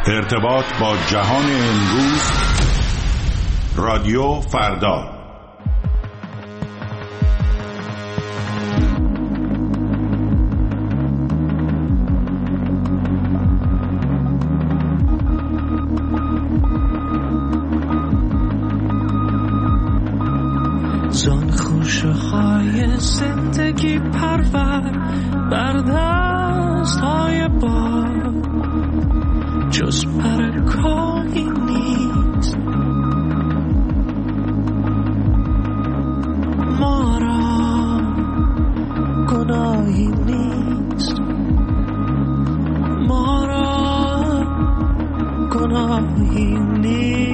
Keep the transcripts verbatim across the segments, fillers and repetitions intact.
ارتباط با جهان امروز. رادیو فردا. زان خوشه های زندگی پرور بر دست های بار، جز پرکاهی نیست. ما را گناهی نیست، ما را گناهی نیست.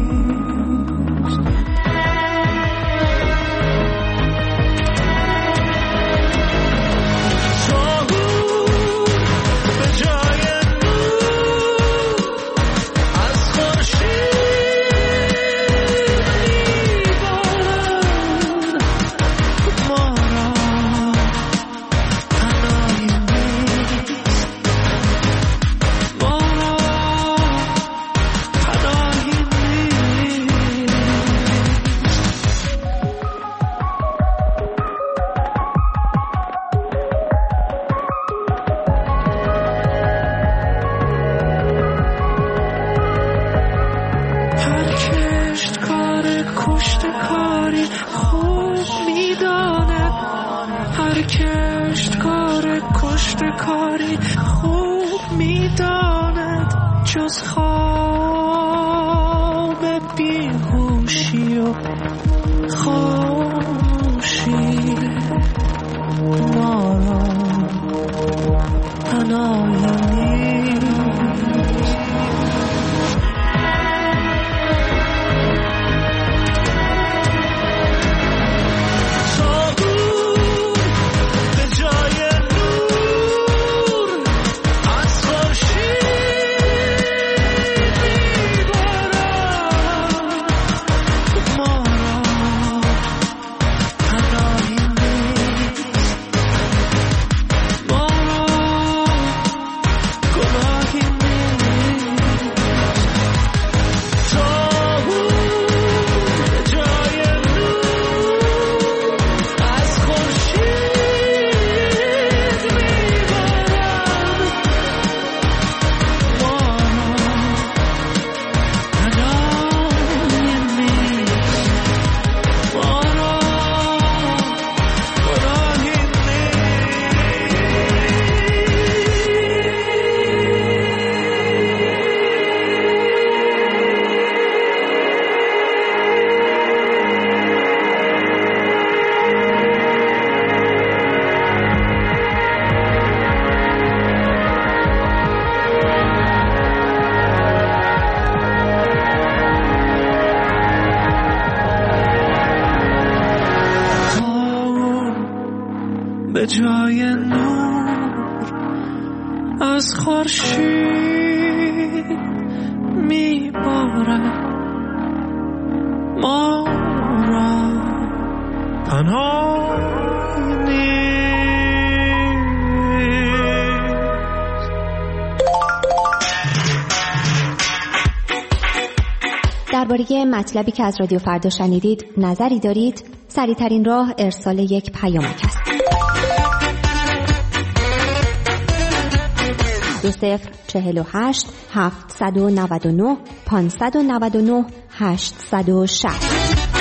به جای نور از خورشید میبارد، ما را تنها نیست. درباره مطلبی که از رادیو فردا شنیدید نظری دارید؟ سریع‌ترین راه ارسال یک پیامک است. دو صفر چهل و هشت هفتصد و نود و نه پانصد و نود و نه هشتصد و شصت.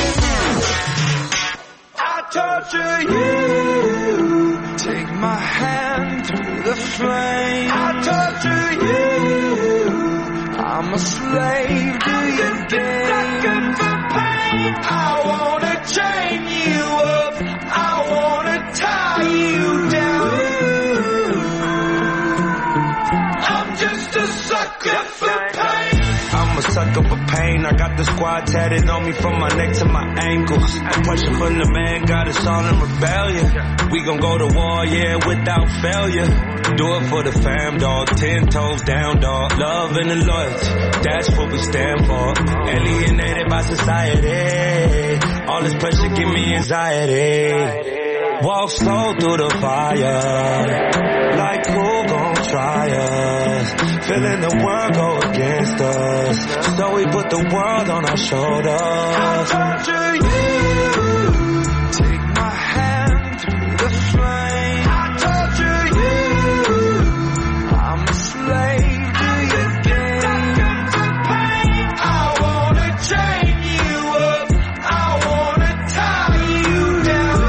Sucker for pain, I got the squad tatted on me from my neck to my ankles. The pressure from the man got us all in rebellion. We gon' go to war, yeah, without failure. Do it for the fam, dog, ten toes down, dog. Love and the loyalty, that's what we stand for. Alienated by society, all this pressure give me anxiety. Walk slow through the fire, like who gon' try us? feeling the world go against us. So we put the world on our shoulders. I torture you. Take my hand through the flame. I torture you. I'm a slave to your games of pain. I wanna chain you up. I wanna tie you down.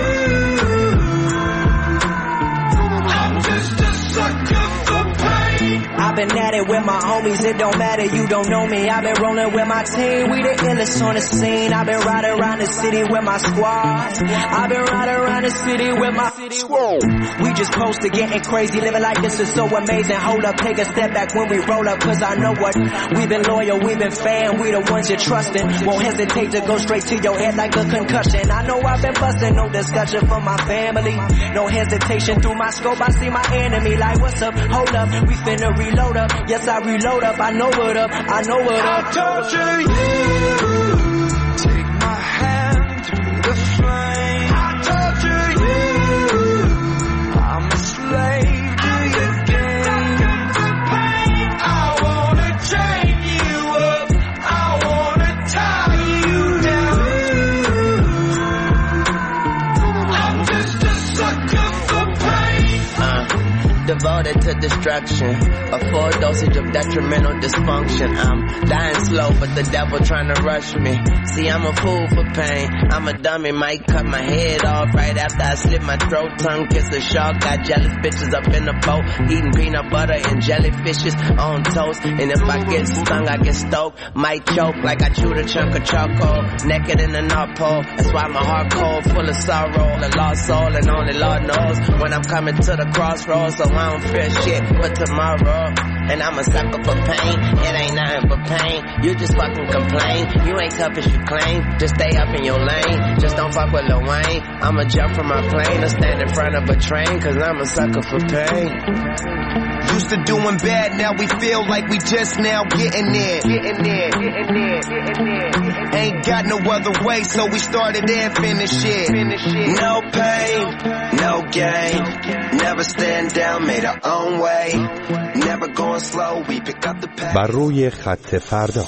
I'm just a sucker for pain. I've been at it with my homies, it don't matter, you don't know me. I've been rolling with my team, we the illest on the scene. I've been riding around the city with my squad. I've been riding around the city with my squad. We just posted getting crazy, living like this is so amazing. Hold up, take a step back when we roll up, cause I know what. We've been loyal, we've been fan, we the ones you're trusting. Won't hesitate to go straight to your head like a concussion. I know I've been busting, no discussion for my family. No hesitation through my scope, I see my enemy like what's up, hold up, we finna reload up. Yes, I reload up, I know what up, I know what up. I torture you. Take my hand through the flame. I torture you. I'm a slave to your games of pain. I wanna chain you up. I wanna tie you down. I'm just a sucker for pain. Uh, devoted to destruction, a full dosage of detrimental dysfunction. I'm dying slow, but the devil trying to rush me. See, I'm a fool for pain. I'm a dummy, might cut my head off right after I slit my throat. Tongue kiss a shark, got jealous bitches up in the boat, eating peanut butter and jellyfishes on toast. And if I get stung, I get stoked, might choke like I chewed a chunk of charcoal. Naked in the North Pole, that's why my heart cold, full of sorrow, a lost soul, and only Lord knows when I'm coming to the crossroads. So I don't fear shit for tomorrow. And I'm a sucker for pain, it ain't nothing but pain. You just fucking complain, you ain't tough as you claim. Just stay up in your lane, just don't fuck with Lil Wayne. I'ma jump from my plane or stand in front of a train, cause I'm a sucker for pain. Used to doing bad, now we feel like we just now getting there. Getting there, getting there, getting there. Ain't got no other way, so we started and finished it. No pain, no gain. Never stand down, made our own way. Never going slow, we pick up the pace. بر روی خط فردا.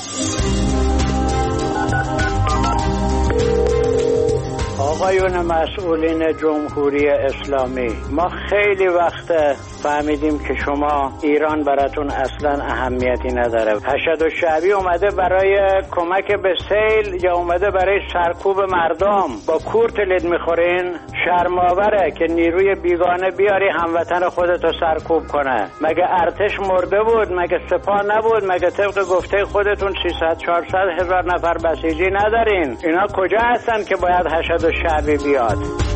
آقایون مسئولین جمهوری اسلامی، ما خیلی وقت فهمیدیم که شما ایران براتون اصلا اهمیتی نداره. حشد الشعبی اومده برای کمک به سیل یا اومده برای سرکوب مردم؟ با کورت لید میخورین؟ شرم‌آوره که نیروی بیگانه بیاری هموطن خودتو سرکوب کنه. مگه ارتش مرده بود؟ مگه سپاه نبود؟ مگه طبق گفته خودتون سیصد چهارصد هزار نفر بسیجی ندارین؟ اینا کجا هستن که باید حشد الشعبی بیاد؟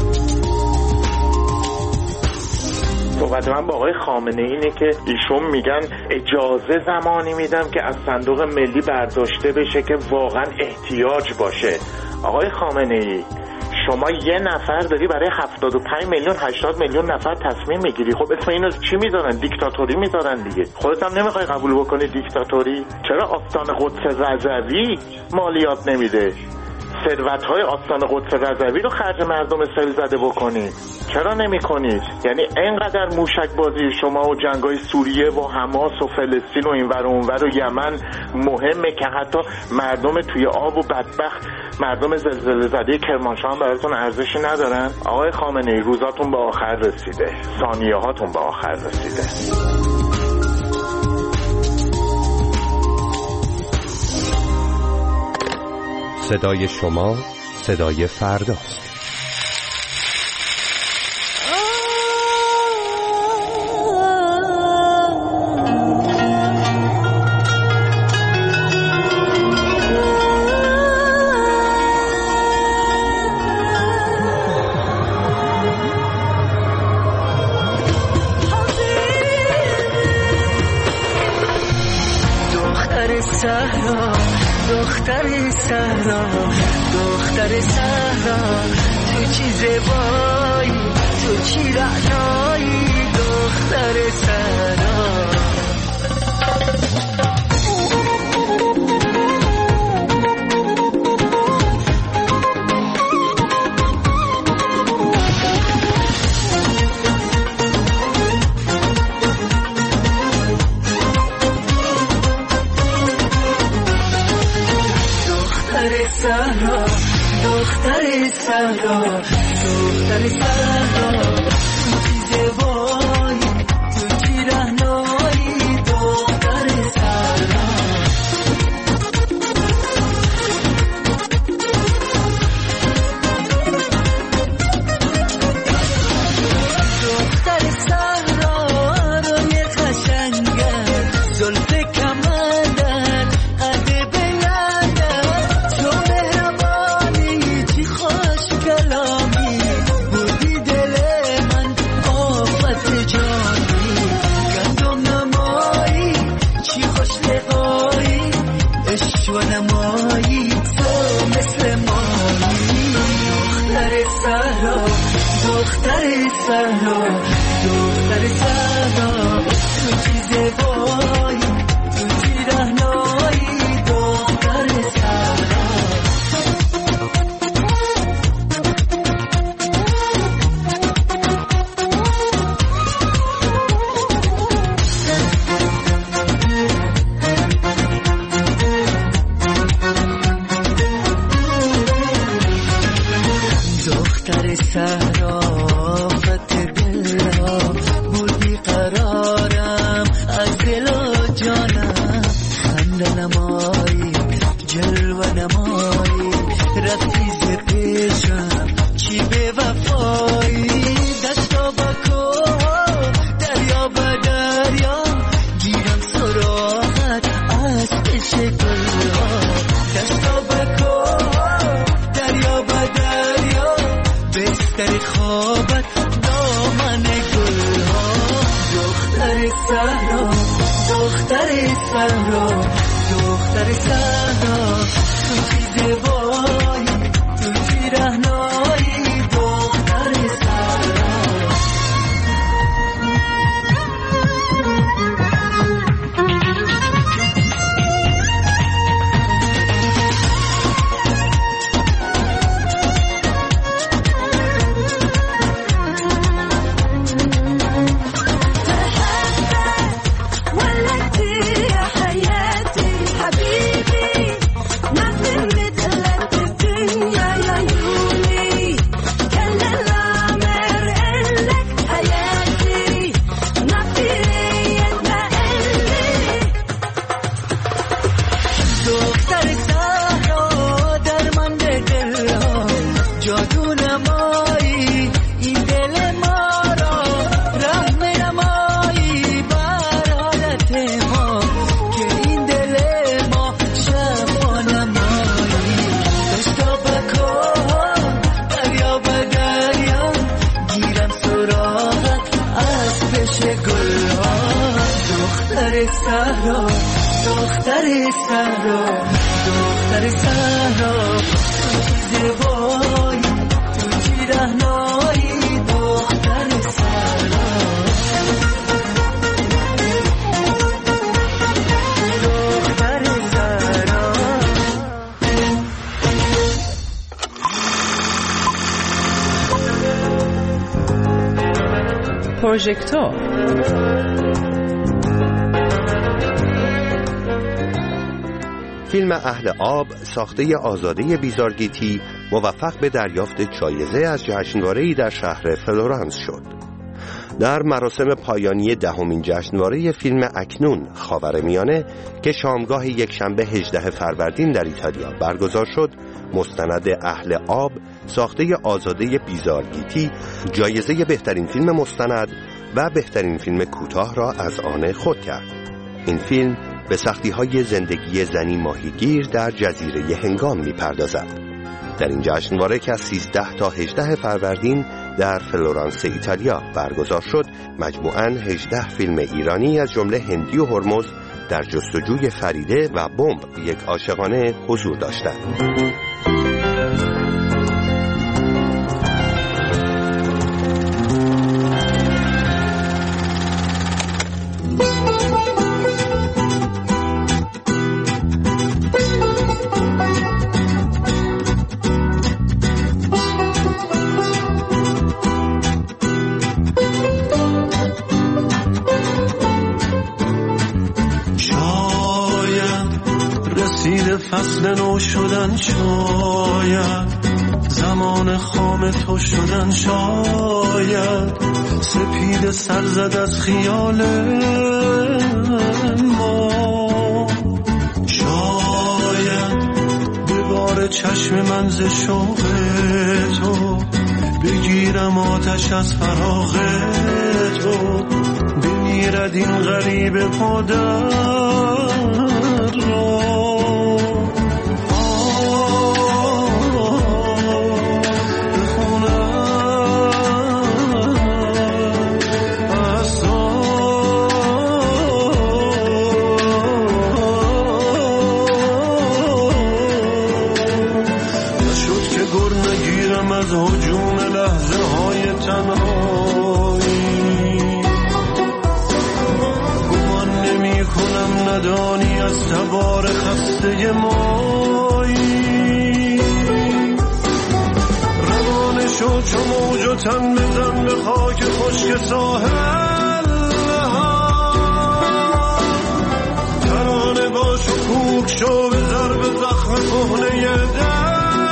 صحبت من با آقای خامنه اینه که ایشون میگن اجازه زمانی میدم که از صندوق ملی برداشته بشه که واقعا احتیاج باشه. آقای خامنه ای، شما یه نفر داری برای هفتاد و پنج میلیون هشتاد میلیون نفر تصمیم میگیری. خب اسم اینو چی میذارن؟ دیکتاتوری میذارن دیگه. خودت هم نمیخوای قبول بکنی دیکتاتوری؟ چرا آستان قدس رضوی مالیات نمیده؟ ثروت‌های آستان قدس رضوی رو خرج مردم سیل زده بکنید. چرا نمی‌کنید؟ یعنی اینقدر موشک بازی شما و جنگ‌های سوریه و حماس و فلسطین و اینور و اونور و یمن مهمه که حتی مردم توی آب و بدبخت مردم زلزله زده کرمانشاه هم براتون ارزشی ندارن؟ آقای خامنه‌ای، روزاتون به آخر رسیده، ثانیه هاتون به آخر رسیده. صدای شما صدای فرداست. دختر صحرا، دختر صحرا، دختر صحرا، تو چی زیبایی، تو چی رعنایی، دختر صحرا. صحرا دختر صحرا دختر صحرا تو چی زیبایی تو چی رهنایی دختر صحرا دختر صحرا روی قشنگه زلف کمندت قد بلندت تو مهربانی چی خوش کلامی بودی دل من آفت جانی گندم نمایی چی خوش لقایی عشق و نمایی تو مثل مایی دختر صحرا دختر صحرا دختر صحرا تو چی زیبایی تو چی رهنایی دختر صحرا دختر صحرا فت دلها بودی قرارم از دل و جانم خنده نمایی جلوه نمایی رفتی ز پیشم چی به وفایی دستا بکو دریا به دریا گیرم سراغت از پیش گلها دستا بکو دریا به دریا بستر خوابت دامن گلها دختر صحرا دختر صحرا دختر صحرا تو چی زیبایی تو چی رهنایی دختر صحرا دختر صحرا درمند دلها جادو نمایی این دل ما را رحم نمایی بر حالت ما که این دل ما شفا نمایی دستا بکن دریا به دریا گیرم سراغت از پیش گلها دختر صحرا دختر صحرا دختر صحرا تو چی زیبایی تو چی رهنایی دختر صحرا دختر صحرا پروژکتور فیلم اهل آب ساخته آزاده بیزارگیتی موفق به دریافت جایزه از جشنواره‌ای در شهر فلورانس شد. در مراسم پایانی دهمین جشنواره فیلم اکنون خاورمیانه که شامگاه یکشنبه هجدهم فروردین در ایتالیا برگزار شد، مستند اهل آب ساخته آزاده بیزارگیتی جایزه بهترین فیلم مستند و بهترین فیلم کوتاه را از آن خود کرد. این فیلم به سختی‌های زندگی زنی ماهیگیر در جزیره هنگام می‌پردازد. در این جشنواره که از سیزده تا هجده فروردین در فلورانس ایتالیا برگزار شد، مجموعاً هجده فیلم ایرانی از جمله هندی و هرمز در جستجوی فریده و بمب یک عاشقانه حضور داشتند. فصل نو شدن شاید، زمان خام تو شدن شاید، سپید سر زد از خیال ما، شاید به بار چشم من ز شوق تو بگیرم آتش از فراق تو، بمیرد این غریب پادر را. از هجوم لحظه های تنهایی گمان نمی کنم ندانی از تبار خسته مایی، روانه شو چو موج و تن بزن به خاک خشک ساحل، ترانه باش و کوک شو به ضرب زخم کهنه دل.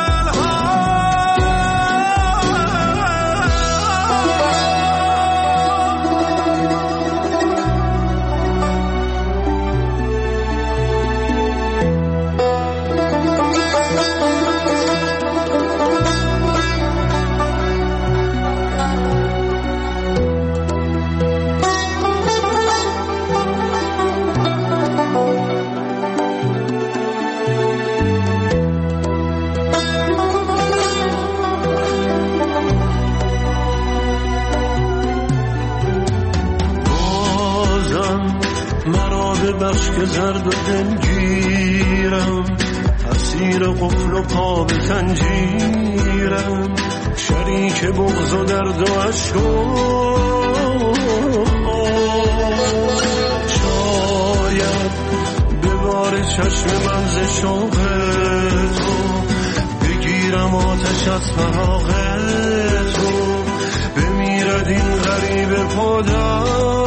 بخش که زرد و دلگیرم، اسیر قفل و پا به تنجیرم، شریک بغض و درد و عشق و شاید به بار چشم من ز شوق تو بگیرم آتش از فراق تو، بمیرد این غریب پادر.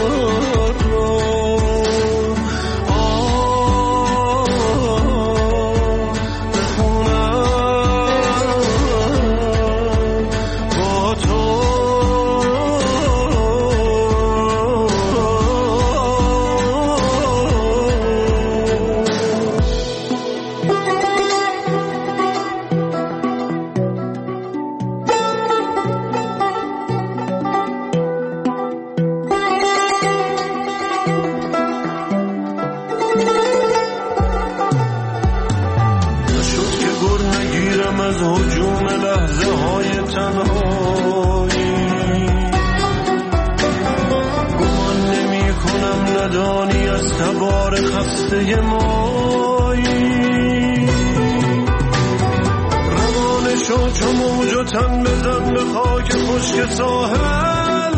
تن بزن به خاک خشک ساحل،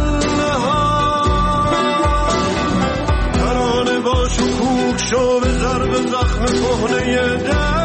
ترانه باش و کوک شو به ضرب زخم کهنه دل.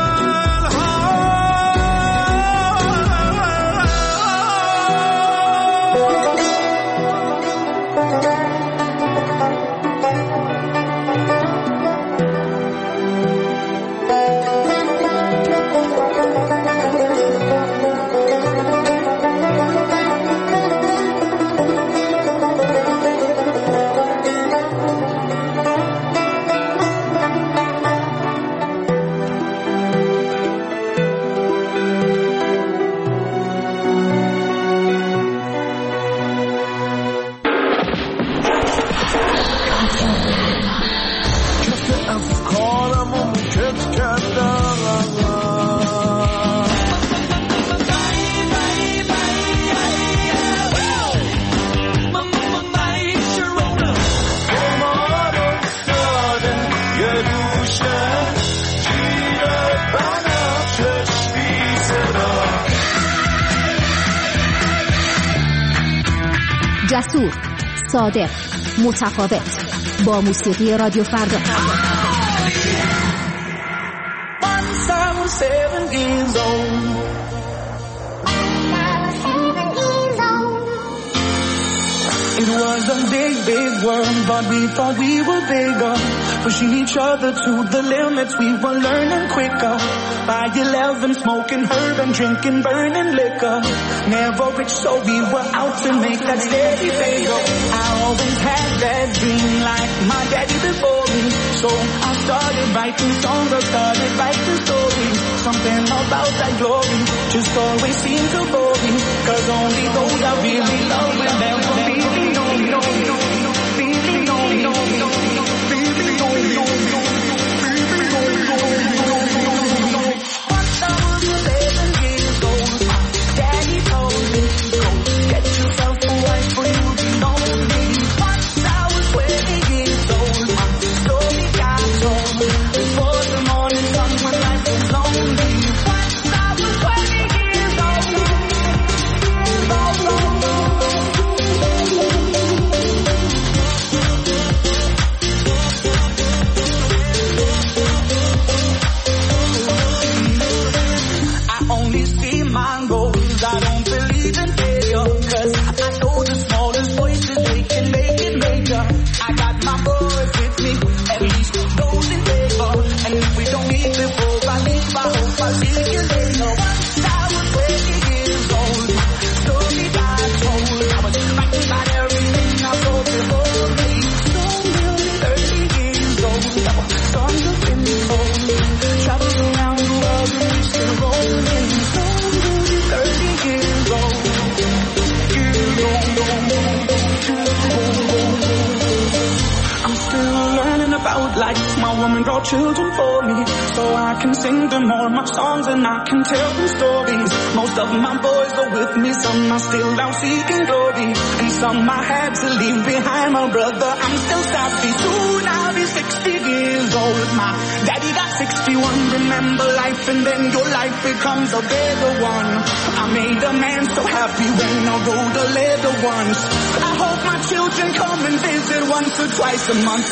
جسور، صادق، متفاوت، با موسیقی رادیو فردا. It was a big, big world, but we thought we were bigger. pushing each other to the limits. We were learning quicker. By eleven, smoking herb and drinking burning liquor. Never rich, so we were out to make that steady bagel. I always had that dream like my daddy before me. So I started writing songs, I started writing stories. Something about that glory just always seemed to bore me. Cause only those I really love will never be me. No, no, no, no, really, no, no, no, really, no, no, no, really, no, no, no, no. Once I was eleven years old, my daddy told me, go get yourself a wife for you be lonely. Once I was twenty years old, my story got told. Before the morning sun when life was lonely. Once I was twenty years old. I only see my goals, I don't believe in failure. Cause I know the smallest voices, they can make it major. I got my boys with me, at least those in favor. And if we don't meet before I leave, I hope I'll see you later. Once I was twenty years old, my story got told. I was fighting about everything I saw before me. So nearly thirty years old, our songs have been told. Traveled around the world and we still rolling. So nearly thirty years old. I'm still learning about life. My woman brought children for me, so I can sing them all my songs and I can tell them stories. Most of my boys are with me, some are still out seeking glory, and some I had to leave behind. My brother, I'm still savvy. Soon I'll be sixty years old. My daddy got sixty-one. Remember life and then your life becomes a better one. I made a man so happy when I rode a leather once. I hope my children come and visit once or twice a month.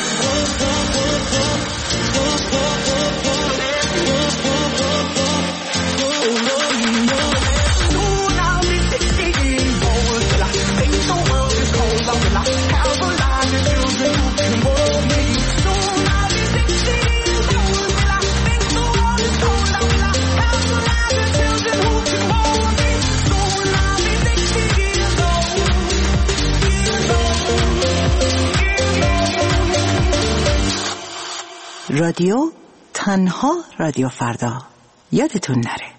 Soon I'll be sixty years old. Till I think the world is cold. Till I have a lot of children who can hold me. Soon I'll be sixty years old. Till I think the world is cold. Till I have a lot of children who can hold me. Soon I'll be sixty years old. Years old. رادیو تنها رادیو فردا. یادتون نره.